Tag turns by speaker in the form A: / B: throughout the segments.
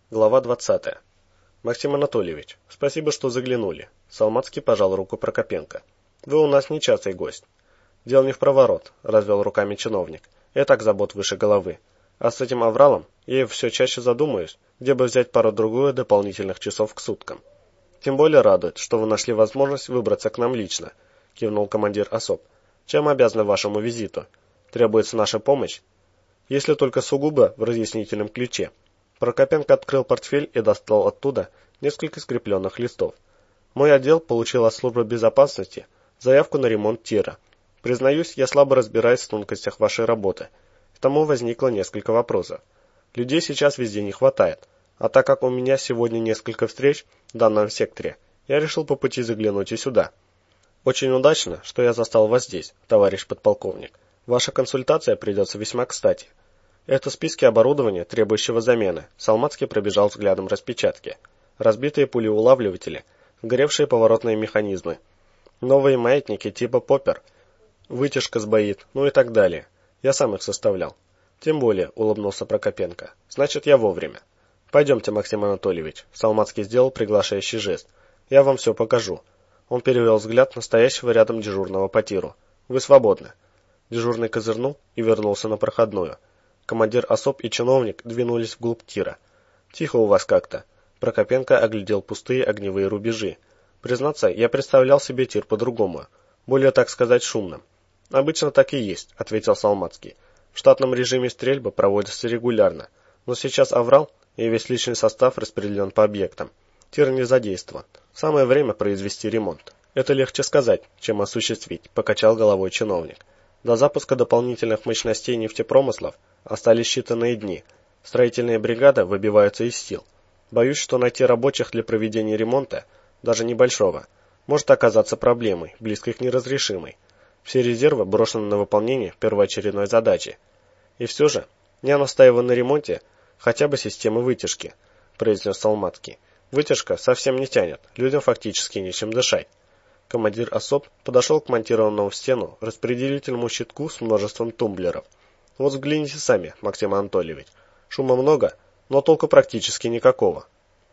A: Глава 20. Максим Анатольевич, спасибо, что заглянули. Салмацкий пожал руку Прокопенко. Вы у нас нечастый гость. Дело не в проворот, развел руками чиновник. И так забот выше головы. А с этим авралом я все чаще задумаюсь, где бы взять пару-другую дополнительных часов к суткам. Тем более радует, что вы нашли возможность выбраться к нам лично, кивнул командир особ. Чем обязаны вашему визиту? Требуется наша помощь? Если только сугубо в разъяснительном ключе. Прокопенко открыл портфель и достал оттуда несколько скрепленных листов. Мой отдел получил от службы безопасности заявку на ремонт тира. Признаюсь, я слабо разбираюсь в тонкостях вашей работы. К тому возникло несколько вопросов. Людей сейчас везде не хватает, а так как у меня сегодня несколько встреч в данном секторе, я решил по пути заглянуть и сюда. Очень удачно, что я застал вас здесь, товарищ подполковник. Ваша консультация придется весьма кстати. Это списки оборудования, требующего замены. Салмацкий пробежал взглядом распечатки. Разбитые пулеулавливатели, сгоревшие поворотные механизмы, новые маятники типа Поппер, вытяжка сбоит, ну и так далее. Я сам их составлял. Тем более, улыбнулся Прокопенко. Значит, я вовремя. Пойдемте, Максим Анатольевич. Салмацкий сделал приглашающий жест. Я вам все покажу. Он перевел взгляд на стоящего рядом дежурного по тиру. Вы свободны. Дежурный козырнул и вернулся на проходную. Командир особ и чиновник двинулись вглубь тира. «Тихо у вас как-то». Прокопенко оглядел пустые огневые рубежи. «Признаться, я представлял себе тир по-другому. Более, так сказать, шумным». «Обычно так и есть», — ответил Салмацкий. «В штатном режиме стрельбы проводятся регулярно. Но сейчас аврал, и весь личный состав распределен по объектам. Тир не задействован. Самое время произвести ремонт». «Это легче сказать, чем осуществить», — покачал головой чиновник. «До запуска дополнительных мощностей нефтепромыслов остались считанные дни. Строительные бригады выбиваются из сил. Боюсь, что найти рабочих для проведения ремонта, даже небольшого, может оказаться проблемой, близкой к неразрешимой. Все резервы брошены на выполнение первоочередной задачи. И все же, я настаиваю на ремонте хотя бы системы вытяжки», — произнес Салмацкий. «Вытяжка совсем не тянет, людям фактически нечем дышать». Командир особ подошел к монтированному в стену распределительному щитку с множеством тумблеров. «Вот взгляните сами, Максим Анатольевич. Шума много, но толку практически никакого».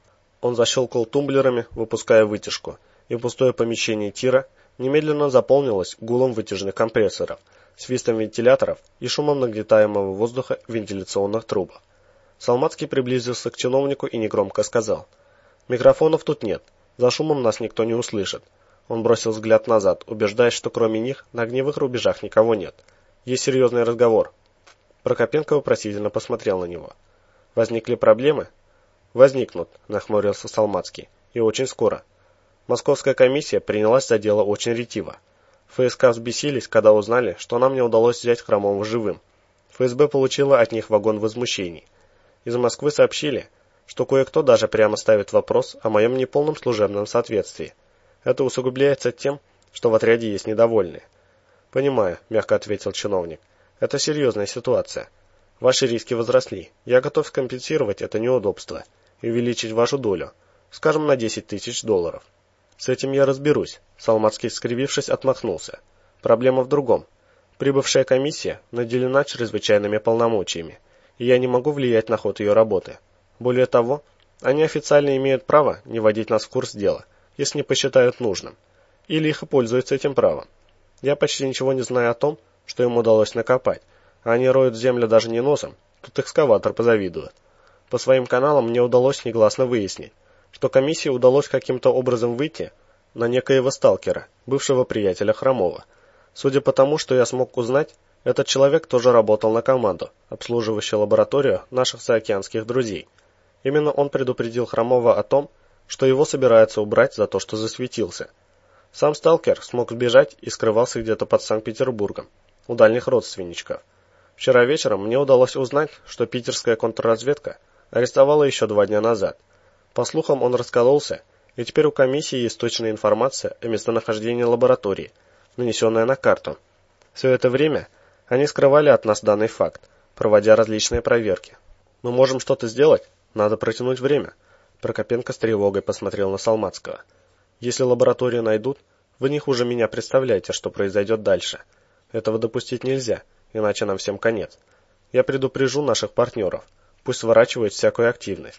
A: Он защелкал тумблерами, выпуская вытяжку, и пустое помещение тира немедленно заполнилось гулом вытяжных компрессоров, свистом вентиляторов и шумом нагнетаемого воздуха в вентиляционных трубах. Салмацкий приблизился к чиновнику и негромко сказал: «Микрофонов тут нет, за шумом нас никто не услышит». Он бросил взгляд назад, убеждаясь, что кроме них на огневых рубежах никого нет. «Есть серьезный разговор». Прокопенко вопросительно посмотрел на него. «Возникли проблемы?» «Возникнут», — нахмурился Салмацкий. «И очень скоро». Московская комиссия принялась за дело очень ретиво. ФСК взбесились, когда узнали, что нам не удалось взять Хромова живым. ФСБ получила от них вагон возмущений. Из Москвы сообщили, что кое-кто даже прямо ставит вопрос о моем неполном служебном соответствии. Это усугубляется тем, что в отряде есть недовольные. «Понимаю», — мягко ответил чиновник. «Это серьезная ситуация. Ваши риски возросли. Я готов компенсировать это неудобство и увеличить вашу долю, скажем, на $10 000. С этим я разберусь», — Салмацкий, скривившись, отмахнулся. «Проблема в другом. Прибывшая комиссия наделена чрезвычайными полномочиями, и я не могу влиять на ход ее работы. Более того, они официально имеют право не вводить нас в курс дела, если не посчитают нужным, и лихо пользуются этим правом. Я почти ничего не знаю о том, что им удалось накопать, а они роют землю даже не носом, тут экскаватор позавидует. По своим каналам мне удалось негласно выяснить, что комиссии удалось каким-то образом выйти на некоего сталкера, бывшего приятеля Хромова. Судя по тому, что я смог узнать, этот человек тоже работал на команду, обслуживающую лабораторию наших заокеанских друзей. Именно он предупредил Хромова о том, что его собираются убрать за то, что засветился. Сам сталкер смог сбежать и скрывался где-то под Санкт-Петербургом, у дальних родственничков. Вчера вечером мне удалось узнать, что питерская контрразведка арестовала еще 2 дня назад. По слухам, он раскололся, и теперь у комиссии есть точная информация о местонахождении лаборатории, нанесенная на карту. Все это время они скрывали от нас данный факт, проводя различные проверки. Мы можем что-то сделать? Надо протянуть время. Прокопенко с тревогой посмотрел на Салмацкого. «Если лабораторию найдут, вы не хуже меня представляете, что произойдет дальше. Этого допустить нельзя, иначе нам всем конец. Я предупрежу наших партнеров, пусть сворачивают всякую активность.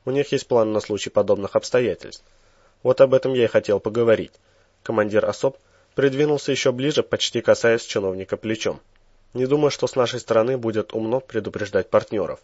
A: У них есть план на случай подобных обстоятельств. Вот об этом я и хотел поговорить. Командир особ придвинулся еще ближе, почти касаясь чиновника плечом. Не думаю, что с нашей стороны будет умно предупреждать партнеров.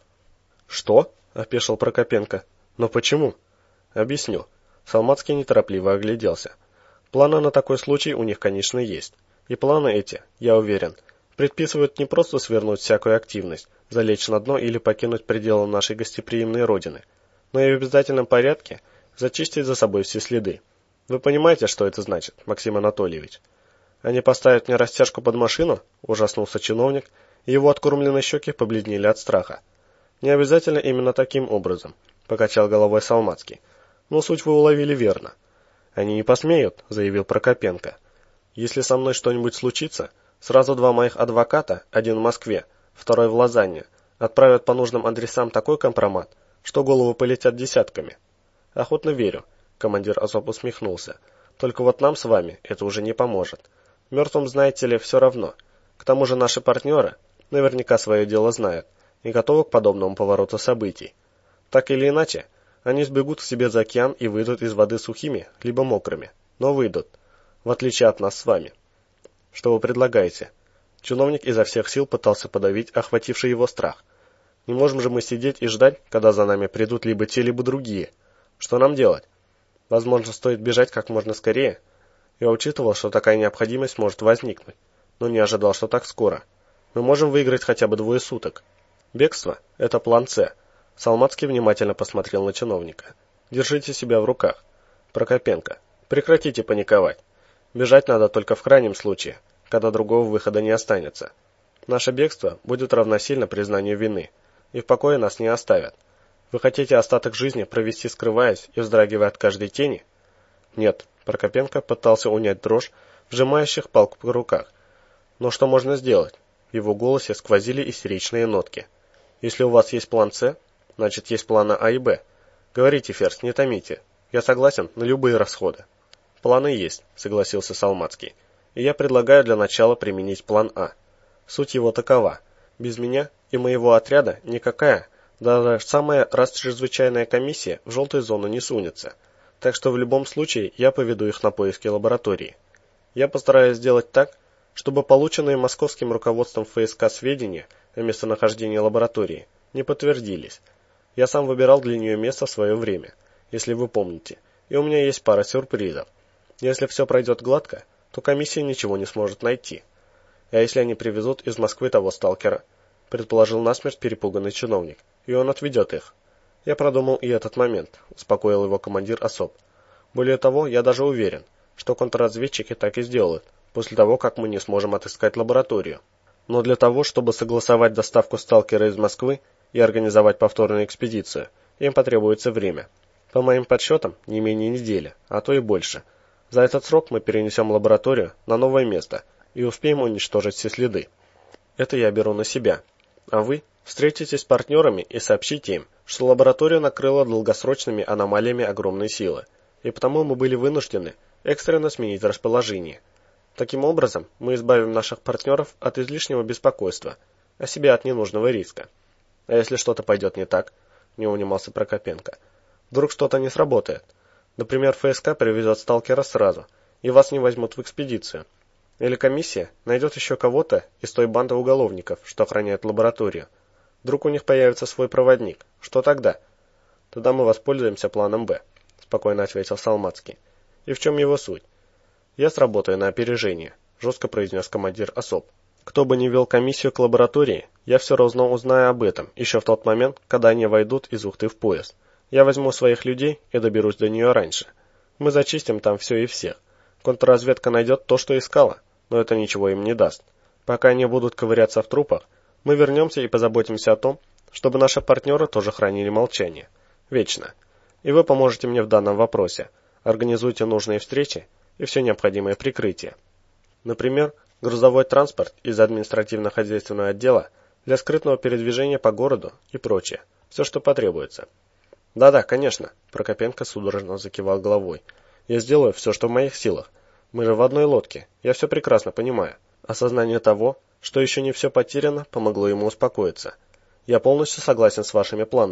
A: Что? Опешил Прокопенко. Но почему? Объясню. Салмацкий неторопливо огляделся. Планы на такой случай у них, конечно, есть. И планы эти, я уверен, предписывают не просто свернуть всякую активность, залечь на дно или покинуть пределы нашей гостеприимной родины, но и в обязательном порядке зачистить за собой все следы. Вы понимаете, что это значит, Максим Анатольевич? Они поставят мне растяжку под машину? Ужаснулся чиновник, и его откормленные щеки побледнели от страха. Не обязательно именно таким образом, покачал головой Салмацкий. Но суть вы уловили верно. Они не посмеют, заявил Прокопенко. Если со мной что-нибудь случится, сразу два моих адвоката, один в Москве, второй в Лозанне, отправят по нужным адресам такой компромат, что головы полетят десятками. Охотно верю, командир особ усмехнулся. Только вот нам с вами это уже не поможет. Мертвым, знаете ли, все равно. К тому же наши партнеры наверняка свое дело знают и готовы к подобному повороту событий. Так или иначе, они сбегут к себе за океан и выйдут из воды сухими, либо мокрыми, но выйдут, в отличие от нас с вами. Что вы предлагаете? Чиновник изо всех сил пытался подавить охвативший его страх. Не можем же мы сидеть и ждать, когда за нами придут либо те, либо другие. Что нам делать? Возможно, стоит бежать как можно скорее. Я учитывал, что такая необходимость может возникнуть, но не ожидал, что так скоро. Мы можем выиграть хотя бы 2 суток. Бегство – это план С. Салмацкий внимательно посмотрел на чиновника. Держите себя в руках. Прокопенко, прекратите паниковать. Бежать надо только в крайнем случае, когда другого выхода не останется. Наше бегство будет равносильно признанию вины, и в покое нас не оставят. Вы хотите остаток жизни провести скрываясь и вздрагивая от каждой тени? Нет, Прокопенко пытался унять дрожь, вжимающих палку в руках. Но что можно сделать? В его голосе сквозили истеричные нотки. Если у вас есть план С, значит есть планы А и Б. Говорите, Ферзь, не томите. Я согласен на любые расходы. Планы есть, согласился Салмацкий. И я предлагаю для начала применить план А. Суть его такова. Без меня и моего отряда никакая, даже самая чрезвычайная комиссия в желтую зону не сунется. Так что в любом случае я поведу их на поиски лаборатории. Я постараюсь сделать так, чтобы полученные московским руководством ФСК сведения о местонахождении лаборатории не подтвердились. Я сам выбирал для нее место в свое время, если вы помните, и у меня есть пара сюрпризов. Если все пройдет гладко, то комиссия ничего не сможет найти. А если они привезут из Москвы того сталкера, предположил насмерть перепуганный чиновник, и он отведет их. Я продумал и этот момент, успокоил его командир особ. Более того, я даже уверен, что контрразведчики так и сделают, после того, как мы не сможем отыскать лабораторию. Но для того, чтобы согласовать доставку сталкера из Москвы и организовать повторную экспедицию, им потребуется время. По моим подсчетам, не менее недели, а то и больше. За этот срок мы перенесем лабораторию на новое место и успеем уничтожить все следы. Это я беру на себя. А вы встретитесь с партнерами и сообщите им, что лабораторию накрыла долгосрочными аномалиями огромной силы, и потому мы были вынуждены экстренно сменить расположение. Таким образом, мы избавим наших партнеров от излишнего беспокойства, а себя от ненужного риска. А если что-то пойдет не так, не унимался Прокопенко, вдруг что-то не сработает. Например, ФСК привезет сталкера сразу, и вас не возьмут в экспедицию. Или комиссия найдет еще кого-то из той банды уголовников, что охраняет лабораторию. Вдруг у них появится свой проводник. Что тогда? Тогда мы воспользуемся планом Б, спокойно ответил Салмацкий. И в чем его суть? Я сработаю на опережение, жестко произнес командир особ. Кто бы ни вел комиссию к лаборатории, я все равно узнаю об этом, еще в тот момент, когда они войдут из Ухты в поезд. Я возьму своих людей и доберусь до нее раньше. Мы зачистим там все и всех. Контрразведка найдет то, что искала, но это ничего им не даст. Пока они будут ковыряться в трупах, мы вернемся и позаботимся о том, чтобы наши партнеры тоже хранили молчание. Вечно. И вы поможете мне в данном вопросе. Организуйте нужные встречи и все необходимое прикрытие. Например, грузовой транспорт из административно-хозяйственного отдела для скрытного передвижения по городу и прочее. Все, что потребуется. Да-да, конечно, Прокопенко судорожно закивал головой. Я сделаю все, что в моих силах. Мы же в одной лодке, я все прекрасно понимаю. Осознание того, что еще не все потеряно, помогло ему успокоиться. Я полностью согласен с вашими планами.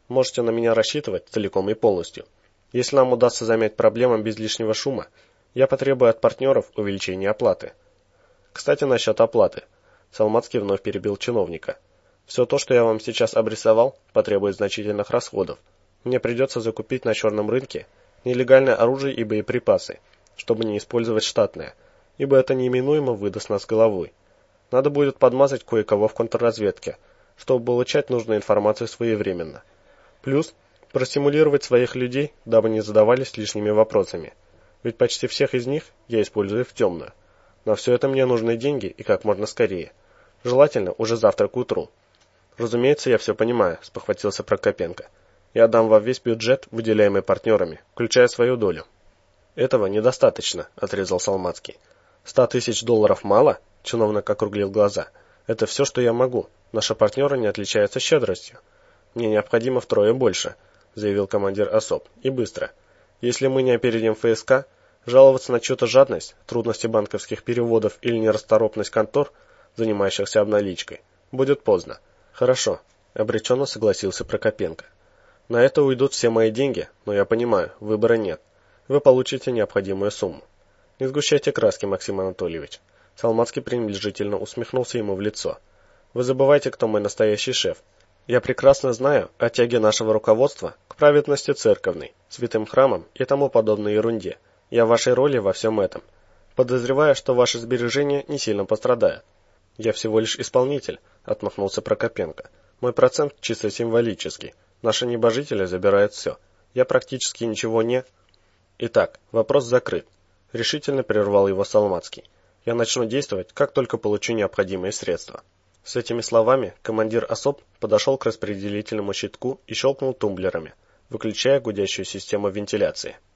A: Можете на меня рассчитывать целиком и полностью. Если нам удастся замять проблемам без лишнего шума, я потребую от партнеров увеличения оплаты. Кстати, насчет оплаты. Салмацкий вновь перебил чиновника. Все то, что я вам сейчас обрисовал, потребует значительных расходов. Мне придется закупить на черном рынке нелегальное оружие и боеприпасы, чтобы не использовать штатное, ибо это неминуемо выдаст нас головой. Надо будет подмазать кое-кого в контрразведке, чтобы получать нужную информацию своевременно. Плюс простимулировать своих людей, дабы не задавались лишними вопросами. Ведь почти всех из них я использую в темную. На все это мне нужны деньги и как можно скорее. Желательно уже завтра к утру. Разумеется, я все понимаю, спохватился Прокопенко. Я дам вам весь бюджет, выделяемый партнерами, включая свою долю. Этого недостаточно, отрезал Салмацкий. 100 тысяч долларов мало? Чиновник округлил глаза. Это все, что я могу. Наши партнеры не отличаются щедростью. Мне необходимо втрое больше, заявил командир особ. И быстро. Если мы не опередим ФСК, жаловаться на чью-то жадность, трудности банковских переводов или нерасторопность контор, занимающихся обналичкой, будет поздно. Хорошо, обреченно согласился Прокопенко. На это уйдут все мои деньги, но я понимаю, выбора нет. Вы получите необходимую сумму. Не сгущайте краски, Максим Анатольевич. Салмацкий пренебрежительно усмехнулся ему в лицо. Вы забываете, кто мой настоящий шеф. Я прекрасно знаю о тяге нашего руководства к праведности церковной, святым храмам и тому подобной ерунде. Я в вашей роли во всем этом. Подозреваю, что ваши сбережения не сильно пострадают. Я всего лишь исполнитель, отмахнулся Прокопенко. Мой процент чисто символический. Наши небожители забирают все. Я практически ничего не... Итак, вопрос закрыт. Решительно прервал его Салмацкий. Я начну действовать, как только получу необходимые средства. С этими словами командир особ подошел к распределительному щитку и щелкнул тумблерами, выключая гудящую систему вентиляции.